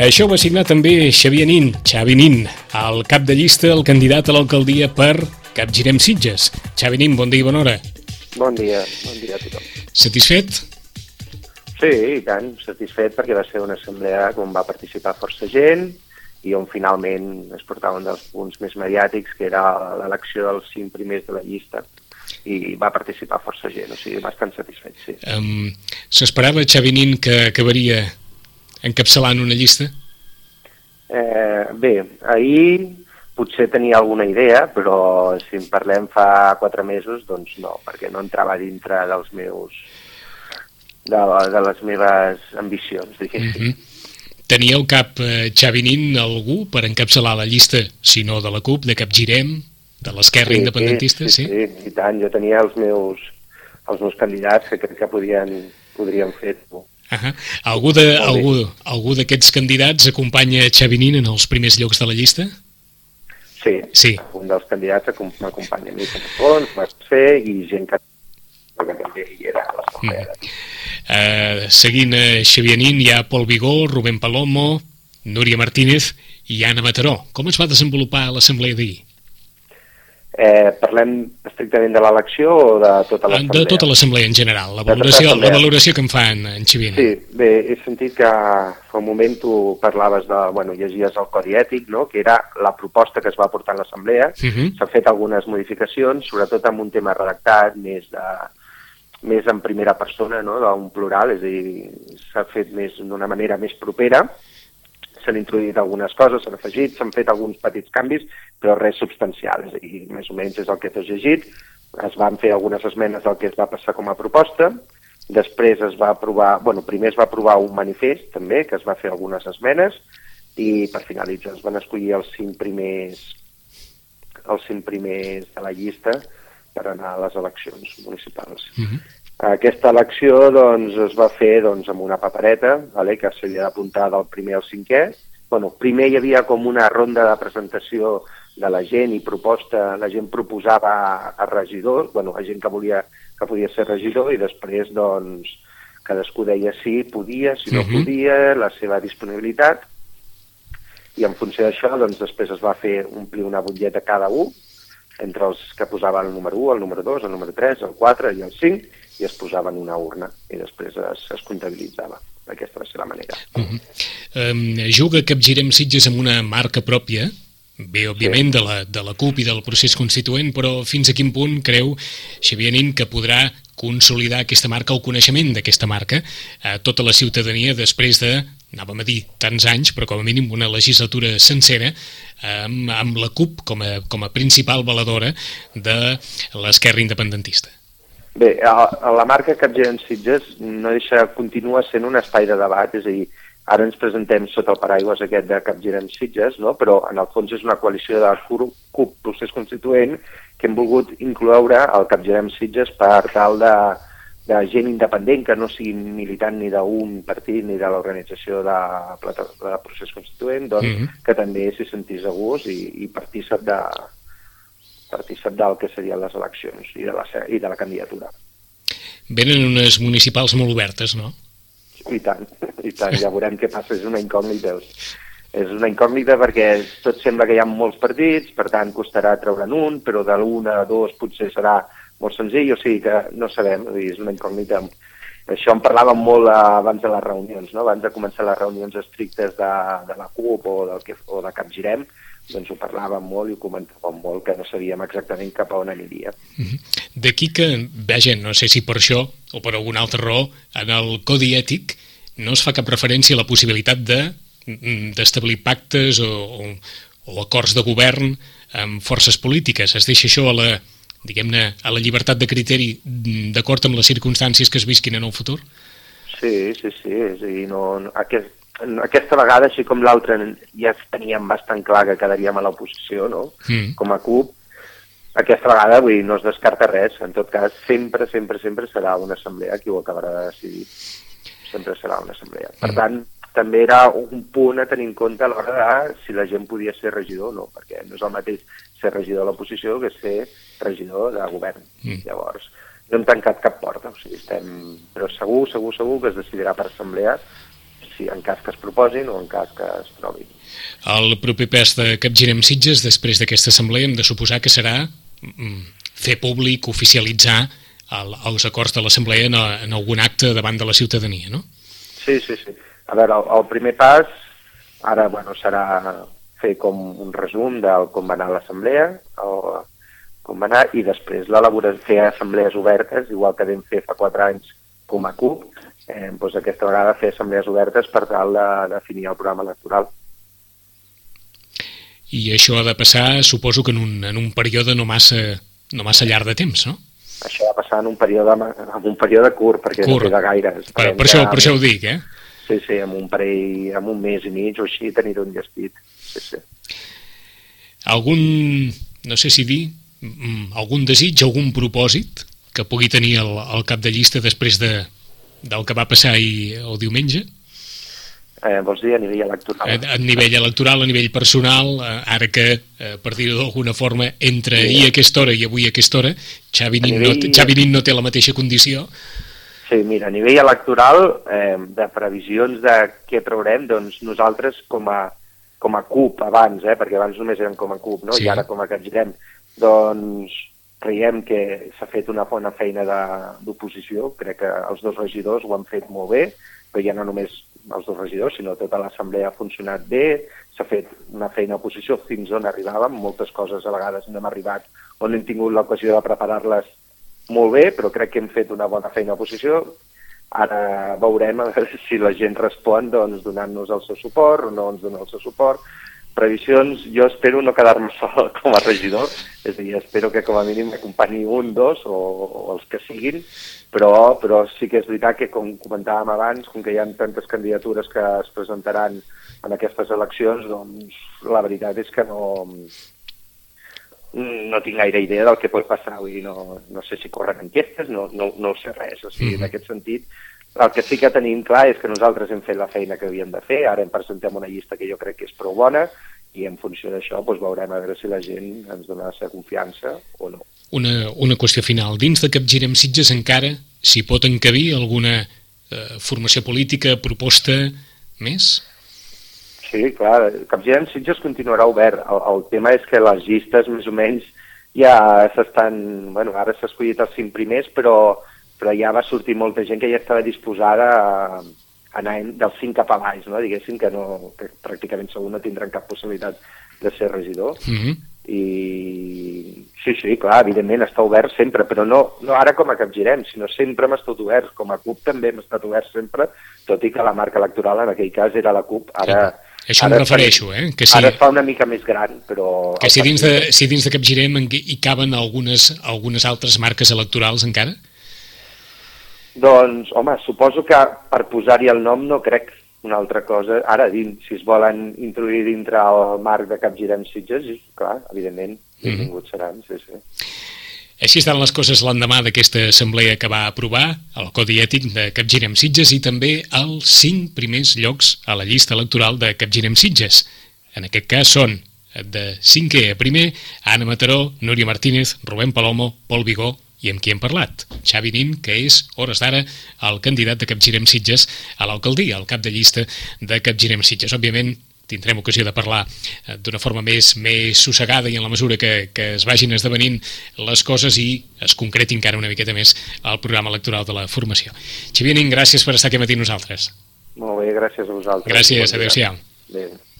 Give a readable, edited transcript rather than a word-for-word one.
Això ho va signar també Xavi Nin, el cap de llista, el candidat a l'alcaldia per Capgirem Sitges. Xavi Nin, bon dia i bona hora. Bon dia a tothom. Satisfet? Sí, i tant, satisfet perquè va ser una assemblea on va participar força gent i on finalment es portava un dels punts més mediàtics, que era l'elecció dels 5 primers de la llista, i va participar força gent, o sigui, bastant satisfet, sí. S'esperava Xavi Nin que acabaria encapçalant una llista? Bé, ahir potser tenia alguna idea, però si en parlem fa 4 mesos, doncs no, perquè no entrava dintre dels meus... de les meves ambicions, diguéssim. Tenia al cap Xavi Nin algú per encapçalar la llista, si no de la CUP, de Capgirem, de l'Esquerra Independentista? Sí, i tant, jo tenia els meus candidats que crec que podrien fer-ho. Algú d'aquests candidats acompanya Xavi Nin en els primers llocs de la llista? Sí. Un dels candidats m'acompanya a mi com a fons, Mercè i gent que també hi era a l'assemblea. Seguint Xavi Nin hi ha Pol Vigó, Rubén Palomo, Núria Martínez i Anna Mataró. Com es va desenvolupar l'assemblea d'ahir? Parlem estrictament de l'elecció o de tota l'assemblea? De tota l'assemblea en general, la valoració que en fan en Xavi Nin. Sí, bé, he sentit que fa un moment tu parlaves de, llegies el codi ètic, no?, que era la proposta que es va portar a l'assemblea. S'han fet algunes modificacions, sobretot amb un tema redactat més en primera persona, no?, d'un plural, és a dir, s'ha fet d'una manera més propera. S'han introduït algunes coses, s'han afegit, s'han fet alguns petits canvis, però res substancial, és a dir, més o menys és el que t'has llegit. Es van fer algunes esmenes del que es va passar com a proposta, després es va aprovar, primer es va aprovar un manifest també, que es va fer algunes esmenes, i per finalitzar es van escollir els 5 primers de la llista per anar a les eleccions municipals. Aquesta elecció es va fer amb una papereta, que s'havia d'apuntar del primer al 5è. Primer hi havia com una ronda de presentació de la gent i proposta, la gent proposava a regidors, a gent que podia ser regidor, i després cadascú deia si podia, si no podia, la seva disponibilitat, i en funció d'això després es va fer omplir una butlleta cada un, entre els que posaven el número 1, el número 2, el número 3, el 4 i el 5, i es posaven una urna, i després es comptabilitzava. Aquesta va ser la manera. Juga Capgirem Sitges amb una marca pròpia, bé, òbviament, de la CUP i del procés constituent, però fins a quin punt creu Xavi Nin que podrà consolidar aquesta marca, el coneixement d'aquesta marca, a tota la ciutadania després de, anàvem a dir, tants anys, però com a mínim una legislatura sencera, amb la CUP com a principal valedora de l'Esquerra Independentista? Bé, la marca Capgirem Sitges continua sent un espai de debat, és a dir, ara ens presentem sota el paraigües aquest de Capgirem Sitges, no? Però en el fons és una coalició de CUP procés constituent que hem volgut incloure el Capgirem Sitges per tal de gent independent que no sigui militant ni d'un partit ni de l'organització de procés constituent, que també s'hi sentís a gust i partícip del que serien les eleccions i de la candidatura. Venen unes municipals molt obertes, no? I tant, ja veurem què passa, és una incògnita. És una incògnita perquè tot sembla que hi ha molts partits, per tant costarà treure'n un, però de l'1 a 2 potser serà molt senzill, o sigui que no sabem, és una incògnita. Això en parlàvem molt abans de les reunions, no? Abans de començar les reunions estrictes de la CUP o de Capgirem, ho parlàvem molt i ho comentàvem molt, que no sabíem exactament cap a on aniria. D'aquí que, vaja, no sé si per això o per alguna altra raó, en el codi ètic no es fa cap referència a la possibilitat d'establir pactes o acords de govern amb forces polítiques. Es deixa això a la llibertat de criteri d'acord amb les circumstàncies que es visquin en el futur? Sí, és a dir, aquesta vegada, així com l'altra, ja teníem bastant clar que quedaríem a l'oposició, no? Com a CUP. Aquesta vegada, no es descarta res. En tot cas, sempre serà una assemblea qui ho acabarà de decidir. Sempre serà una assemblea. Per tant, també era un punt a tenir en compte a l'hora de si la gent podia ser regidor o no, perquè no és el mateix ser regidor de l'oposició que ser regidor de govern. Llavors, no hem tancat cap porta, o sigui, però segur que es decidirà per assemblea si en cas que es proposin o en cas que es trobin. El proper pas de Capgirem Sitges, després d'aquesta assemblea, hem de suposar que serà fer públic, oficialitzar els acords de l'assemblea en algun acte davant de la ciutadania, no? Sí. A veure, el primer pas ara serà fer com un resum del com va anar l'assemblea, com va anar, i després fer assemblees obertes, igual que vam fer fa 4 anys com a CUP, doncs aquesta vegada fer assemblees obertes per tal de definir el programa electoral. I això ha de passar, suposo que en un període no massa llarg de temps, no? Això ha de passar en un període curt, perquè no queda gaire. Per això ho dic, eh? Sí, amb un mes i mig o així tenir-ho enllestit. Sí. No sé si dir, algun desig, algun propòsit que pugui tenir el cap de llista després del que va passar el diumenge? Vols dir a nivell electoral? A nivell electoral, a nivell personal, ara que, per dir-ho d'alguna forma, entre ahir a aquesta hora i avui a aquesta hora, Xavi Nin no té la mateixa condició. Sí, mira, a nivell electoral, de previsions de què traurem, doncs nosaltres com a CUP abans, perquè abans només eren com a CUP, no? Sí. I ara com a Capgirem, doncs creiem que s'ha fet una bona feina d'oposició, crec que els 2 regidors ho han fet molt bé, però ja no només els 2 regidors, sinó tota l'assemblea ha funcionat bé, s'ha fet una feina d'oposició fins on arribàvem, moltes coses a vegades no hem arribat on hem tingut l'ocasió de preparar-les molt bé, però crec que hem fet una bona feina d'oposició. Ara veurem a veure si la gent respon donant-nos el seu suport o no ens dona el seu suport. Previsions, jo espero no quedar-me sol com a regidor, és a dir, espero que com a mínim m'acompanyi 1, 2 o els que siguin, però sí que és veritat que, com comentàvem abans, com que hi ha tantes candidatures que es presentaran en aquestes eleccions, doncs la veritat és que no tinc gaire idea del que pot passar, vull dir, no sé si corren enquestes, no ho sé res, o sigui, en aquest sentit, el que sí que tenim clar és que nosaltres hem fet la feina que havíem de fer, ara em presentem una llista que jo crec que és prou bona, i en funció d'això veurem a veure si la gent ens dona la seva confiança o no. Una qüestió final. Dins de Capgirem Sitges encara s'hi pot encabir alguna formació política, proposta més? Sí, clar, Capgirem Sitges continuarà obert. El tema és que les llistes més o menys ja s'estan... ara s'ha escollit els 5 primers, però ja va sortir molta gent que ja estava disposada a anar dels 5 cap a baix, no? Diguéssim que pràcticament segur no tindran cap possibilitat de ser regidor. I sí, clar, evidentment està obert sempre, però no ara com a Capgirem, sinó sempre hem estat oberts. Com a CUP també hem estat oberts sempre, tot i que la marca electoral en aquell cas era la CUP. Això em refereixo, que sí. Ara es fa una mica més gran, però... Que si dins de Capgirem hi caben algunes altres marques electorals encara? Doncs, home, suposo que per posar-hi el nom no crec una altra cosa. Ara, si es volen introduir dintre el marc de Capgirem Sitges, clar, evidentment, benvinguts seran, sí. Així estan les coses l'endemà d'aquesta assemblea que va aprovar el Codi Ètic de Capgirem Sitges i també els 5 primers llocs a la llista electoral de Capgirem Sitges. En aquest cas són de 5è a primer Anna Mataró, Núria Martínez, Rubén Palomo, Pol Vigó i amb qui hem parlat, Xavi Nin, que és, hores d'ara, el candidat de Capgirem Sitges a l'alcaldia, el cap de llista de Capgirem Sitges. Òbviament, tindrem ocasió de parlar d'una forma més sossegada i en la mesura que es vagin esdevenint les coses i es concreti encara una miqueta més el programa electoral de la formació. Xavi Nin, gràcies per estar aquí amb nosaltres. Molt bé, gràcies a vosaltres. Gràcies, adéu-siau. Bé.